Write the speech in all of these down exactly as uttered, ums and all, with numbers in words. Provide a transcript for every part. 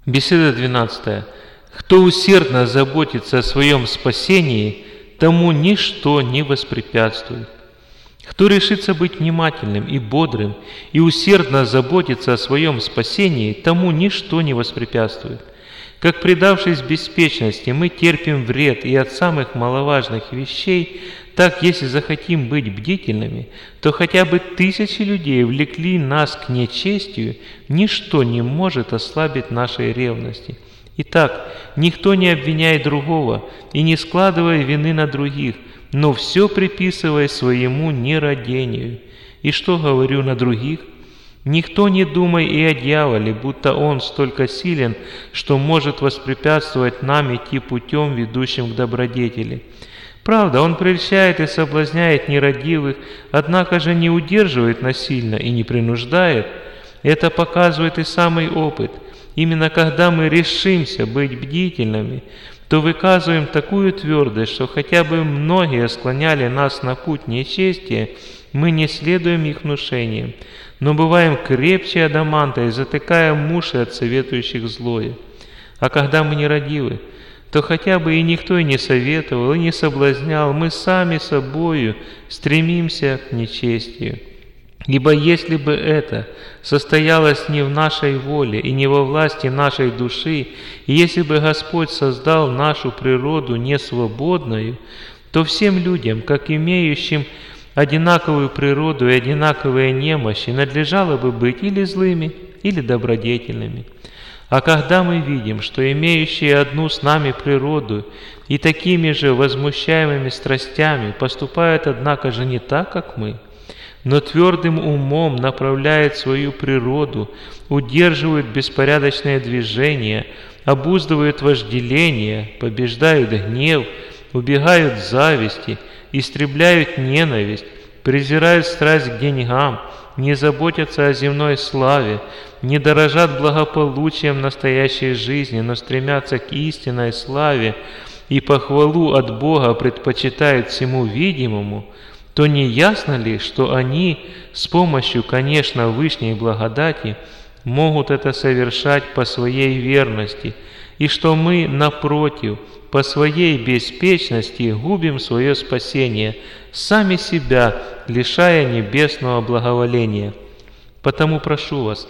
Беседа двенадцатая. Кто усердно заботится о своем спасении, тому ничто не воспрепятствует. Кто решится быть внимательным и бодрым и усердно заботится о своем спасении, тому ничто не воспрепятствует. Как предавшись беспечности, мы терпим вред и от самых маловажных вещей, так, если захотим быть бдительными, то хотя бы тысячи людей влекли нас к нечестию, ничто не может ослабить нашей ревности. Итак, никто не обвиняет другого и не складывая вины на других, но все приписывая своему нерадению. И что говорю на других? Никто не думай и о дьяволе, будто он столько силен, что может воспрепятствовать нам идти путем, ведущим к добродетели. Правда, он прельщает и соблазняет нерадивых, однако же не удерживает насильно и не принуждает. Это показывает и самый опыт. Именно когда мы решимся быть бдительными, то выказываем такую твердость, что хотя бы многие склоняли нас на путь нечестия, мы не следуем их внушениям, но бываем крепче адаманта и затыкаем уши от советующих злое. А когда мы нерадивы, то хотя бы и никто и не советовал, и не соблазнял, мы сами собою стремимся к нечестию. Ибо если бы это состоялось не в нашей воле и не во власти нашей души, и если бы Господь создал нашу природу несвободную, то всем людям, как имеющим одинаковую природу и одинаковые немощи, надлежало бы быть или злыми, или добродетельными. А когда мы видим, что имеющие одну с нами природу и такими же возмущаемыми страстями поступают, однако же, не так, как мы, но твердым умом направляют свою природу, удерживают беспорядочное движение, обуздывают вожделение, побеждают гнев, убегают зависти, истребляют ненависть, презирают страсть к деньгам, не заботятся о земной славе, не дорожат благополучием настоящей жизни, но стремятся к истинной славе и похвалу от Бога предпочитают всему видимому, то не ясно ли, что они с помощью, конечно, Вышней благодати могут это совершать по своей верности, и что мы, напротив, по своей беспечности губим свое спасение, сами себя лишая небесного благоволения. Потому прошу вас,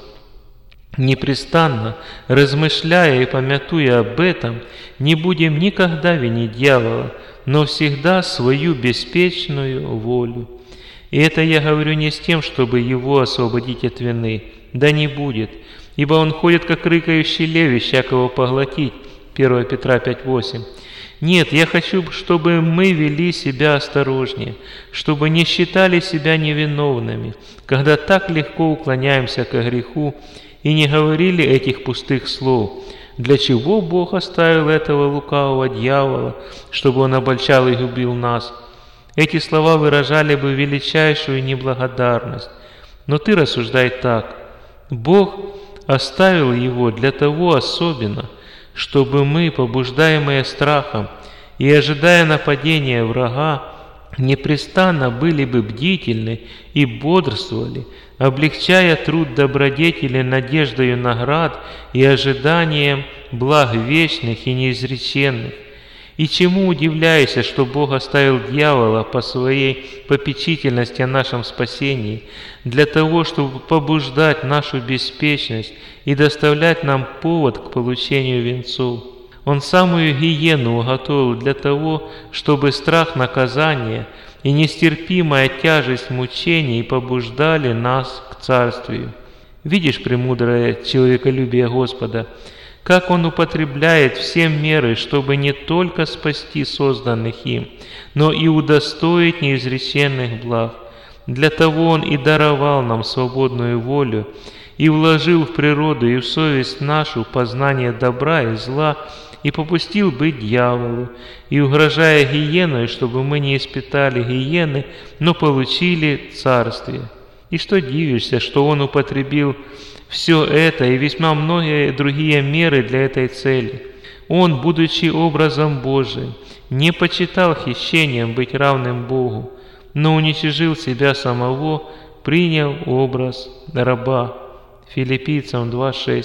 непрестанно размышляя и помятуя об этом, не будем никогда винить дьявола, но всегда свою беспечную волю. И это я говорю не с тем, чтобы его освободить от вины, да не будет, ибо он ходит, как рыкающий лев, ища кого поглотить. первое Петра пять восемь. Нет, я хочу, чтобы мы вели себя осторожнее, чтобы не считали себя невиновными, когда так легко уклоняемся ко греху, и не говорили этих пустых слов. Для чего Бог оставил этого лукавого дьявола, чтобы он обольщал и губил нас? Эти слова выражали бы величайшую неблагодарность. Но ты рассуждай так. Бог оставил его для того особенно, чтобы мы, побуждаемые страхом и ожидая нападения врага, непрестанно были бы бдительны и бодрствовали, облегчая труд добродетели надеждою наград и ожиданием благ вечных и неизреченных. И чему удивляйся, что Бог оставил дьявола по своей попечительности о нашем спасении, для того, чтобы побуждать нашу беспечность и доставлять нам повод к получению венцов. Он самую гиену уготовил для того, чтобы страх наказания и нестерпимая тяжесть мучений побуждали нас к царствию. Видишь премудрое человеколюбие Господа, как Он употребляет все меры, чтобы не только спасти созданных им, но и удостоить неизреченных благ. Для того Он и даровал нам свободную волю, и вложил в природу и в совесть нашу познание добра и зла, и попустил быть дьяволу, и угрожая гиеной, чтобы мы не испытали гиены, но получили царствие. И что дивишься, что Он употребил все это и весьма многие другие меры для этой цели? Он, будучи образом Божиим, не почитал хищением быть равным Богу, но уничижил себя самого, приняв образ раба. Филиппийцам два шесть.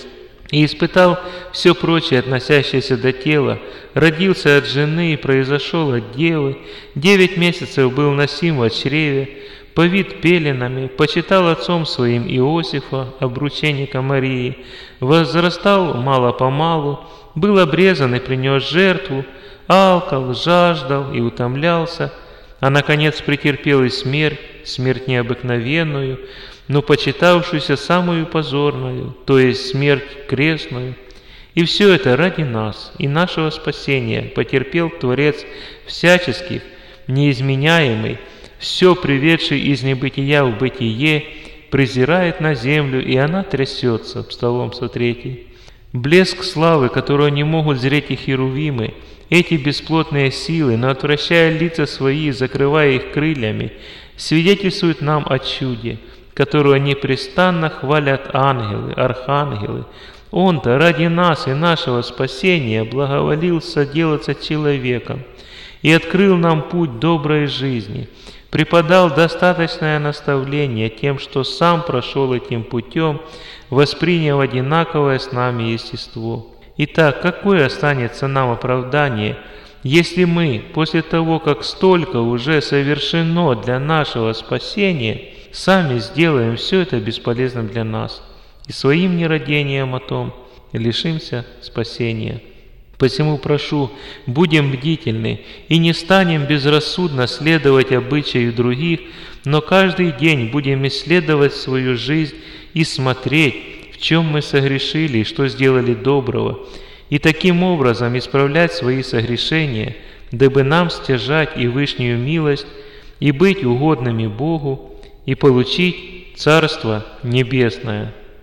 и испытал все прочее, относящееся до тела, родился от жены и произошел от девы, девять месяцев был носим в чреве, повит пеленами, почитал отцом своим Иосифа, обрученника Марии, возрастал мало-помалу, был обрезан и принес жертву, алкал, жаждал и утомлялся, а наконец претерпел и смерть, смерть необыкновенную, но почитавшуюся самую позорную, то есть смерть крестную. И все это ради нас и нашего спасения потерпел Творец всяческих, неизменяемый, все приведший из небытия в бытие, презирает на землю, и она трясется. Псалом сто три. Блеск славы, которого не могут зреть и херувимы, эти бесплотные силы, но отвращая лица свои, закрывая их крыльями, свидетельствуют нам о чуде, которого непрестанно хвалят ангелы, архангелы. Он-то ради нас и нашего спасения благоволил соделаться человеком и открыл нам путь доброй жизни, преподал достаточное наставление тем, что сам прошел этим путем, восприняв одинаковое с нами естество. Итак, какое останется нам оправдание, если мы, после того, как столько уже совершено для нашего спасения, сами сделаем все это бесполезным для нас, и своим нерадением о том лишимся спасения? Посему прошу, будем бдительны и не станем безрассудно следовать обычаю других, но каждый день будем исследовать свою жизнь и смотреть, в чем мы согрешили и что сделали доброго, и таким образом исправлять свои согрешения, дабы нам стяжать и вышнюю милость, и быть угодными Богу, и получить Царство Небесное.